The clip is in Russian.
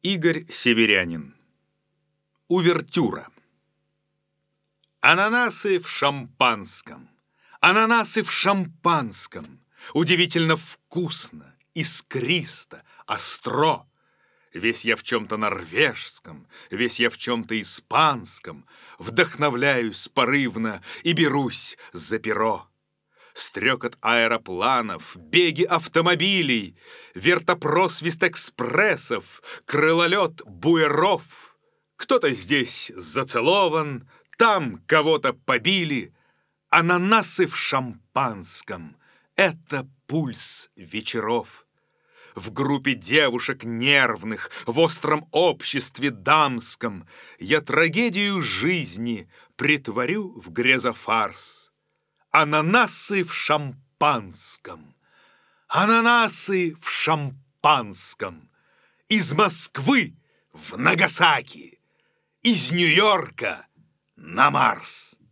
Игорь Северянин. Увертюра. Ананасы в шампанском. Ананасы в шампанском. Удивительно вкусно, искристо, остро. Весь я в чем-то норвежском, весь я в чем-то испанском. Вдохновляюсь порывно и берусь за перо. Стрекот аэропланов, беги автомобилей, вертопросвист экспрессов, крылолет буеров. Кто-то здесь зацелован, там кого-то побили. Ананасы в шампанском — это пульс вечеров. В группе девушек нервных, в остром обществе дамском я трагедию жизни притворю в грезофарс. Ананасы в шампанском. Ананасы в шампанском. Из Москвы в Нагасаки. Из Нью-Йорка на Марс.